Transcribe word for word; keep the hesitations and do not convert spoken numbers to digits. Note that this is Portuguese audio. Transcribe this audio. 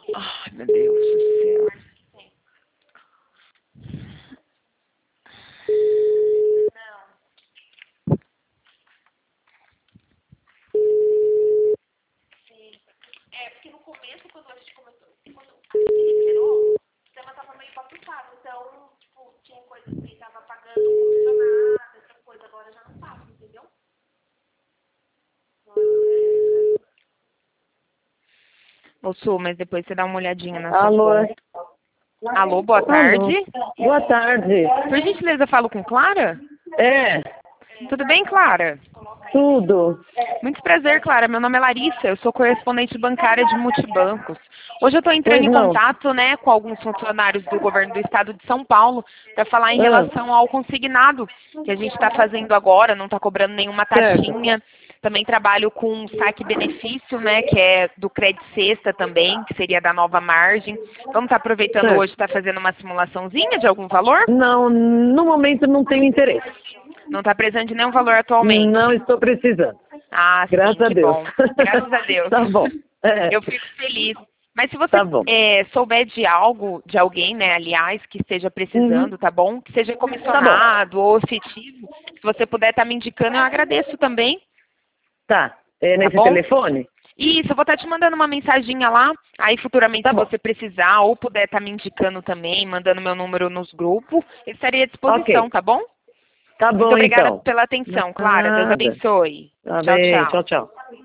Ai, meu Deus do céu. É, porque no começo, quando a gente começou, quando a gente liberou, o sistema tava meio bagunçado. Então, tipo, tinha coisa que tava pagando comissionado, essa coisa, agora já não passa, entendeu? Ô, Su, mas depois você dá uma olhadinha na Alô? sua conta. Alô, boa tarde. Alô? Boa tarde. Por gentileza, eu falo com Clara? É, Tudo bem, Clara? tudo. Muito prazer, Clara. Meu nome é Larissa, eu sou correspondente bancária de multibancos. Hoje eu estou entrando Pois em não. contato, né, com alguns funcionários do governo do estado de São Paulo para falar em Ah. relação ao consignado que a gente está fazendo agora, não está cobrando nenhuma Certo. taxinha. Também trabalho com saque benefício, né, que é do Crédito Sexta também, que seria da nova margem. Vamos estar aproveitando Certo. hoje, está fazendo uma simulaçãozinha de algum valor? Não, no momento não tenho interesse. Não está precisando de nenhum valor atualmente? Não estou precisando. Ah, sim, Graças a que Deus. bom. Graças a Deus. Tá bom. É, Eu fico feliz. Mas se você tá bom. é, souber de algo, de alguém, né, aliás, que esteja precisando, Uhum. tá bom? Que seja comissionado ou efetivo, se você puder estar me indicando, eu agradeço também, Tá. É tá nesse bom? telefone? Isso, eu vou estar te mandando uma mensaginha lá, aí futuramente Tá se bom. você precisar ou puder estar me indicando também, mandando meu número nos grupos, eu estarei à disposição, Ok. tá bom? Tá Muito bom, obrigada então. pela atenção, Clara. Deus Nada. abençoe. Tá Tchau, bem. tchau. Tchau, tchau.